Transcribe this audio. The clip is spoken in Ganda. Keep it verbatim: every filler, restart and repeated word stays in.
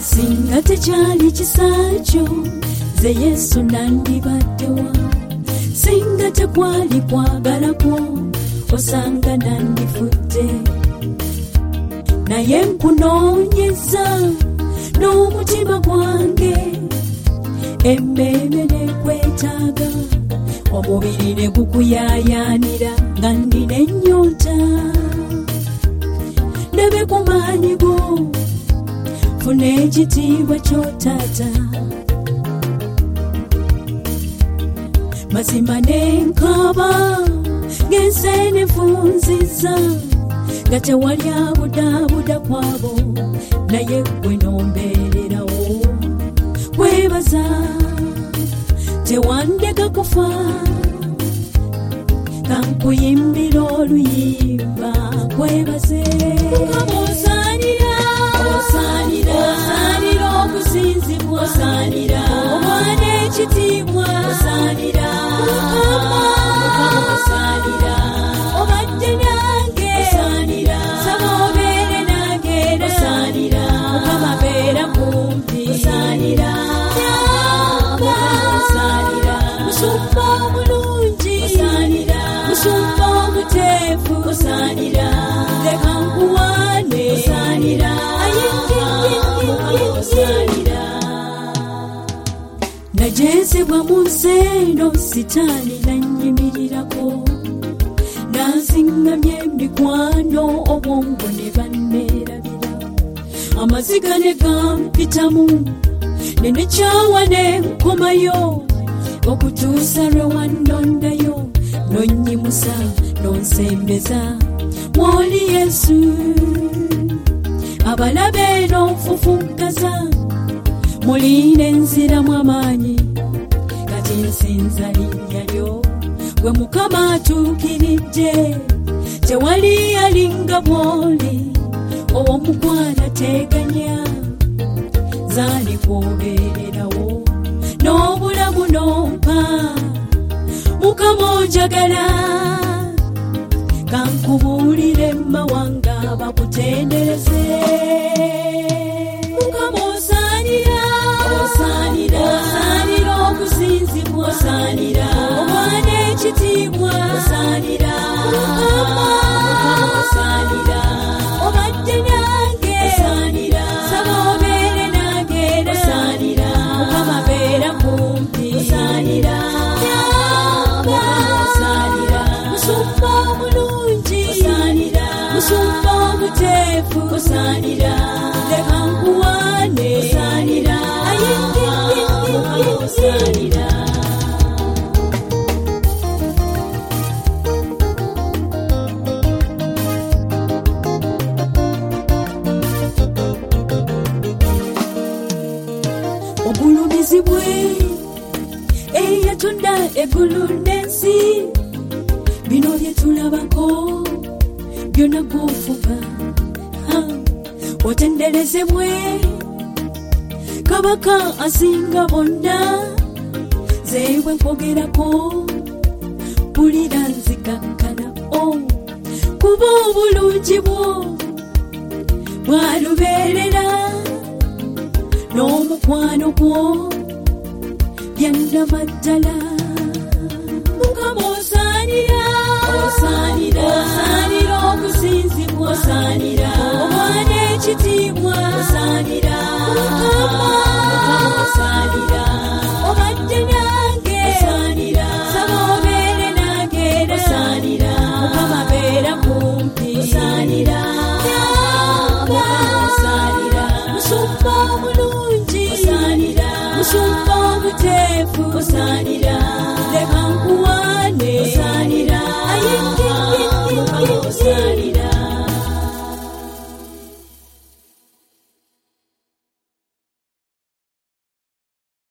singa tekyali kisakyo ze Yesu nandibaddewa, singa tekwali kwagala kwo osanga nandifudde, naye nkunoonyeza n'omutima gwange, emmeeme nekwetaaga, omubiri ne gukuyaayaanira nga ndina ennyonta, ndebe ku maanyi go funa ekitiibwa ky'otaata, mazima n'enkaba ng'enseenefu nziza, nga tewali abudaabuda kwabo, naye gwe nombeererawo, kwebaza tewandeka kufa, kankuyimbira oluyimba, kwebaze Mukama, osaanira, osaanira, osaanira okusinzibwa, osaanira omwana ekitiibwa, osaanira Mukama, Mukama osaanira, obadde nange, osaanira, saba obeere nange, osaanira Mukama, beera kumpi, osaanira osaanira, musumba omulungi, osaanira, musumba omuteefu, osaanira, leka nkuwaane, osaanira, osaanira. Najeesebwa mu nsi eno, sitaani nannyimirirako, nanziŋŋamya emikwano, obwongo ne banneerabira, amaziga ne gampitamu, ne nekyawa n'enkomayo, okutuusa lwe wannondayo, nonnyimusa nonsembeza, mw'oli Yesu, abalabe n'onfufunkaza, muliina enziramu amaanyi, kati nsinza linnya lyo, gwe Mukama atuukiridde, tewali alinga bw'oli, ow'omukwana teganya, zaali kwobeererawo, n'obulamu nompa, Mukama onjagala, kankubuulire mawanga bakutendereze, Mukama osaanira, osaanira, osaanira okusinzibwa, osaanira omwana ekitiibwa, osaanira Mukama, Mukama osaanira, obadde nange, osaanira, saba obeere nange, osaanira Mukama, beera kumpi, osaanira osaanira, musumba omulungi, osaanira, musumba omuteefu, osaanira, leka nkuwaane, osaanira, osaanira. Obulumizi bwe eyatunda eggulu n'ensi, bino bye tulabako byonna gw'ofuga, otenderezebwe kabaka asinga bonna, zeebwe nkwogerako, mpulira nzikakkana, kuba obulungi bwo bwalubeerera, n'omukwano gwo byannama ddala, Mukama osaanira, osaanira, osaanira okusinzibwa, osaanira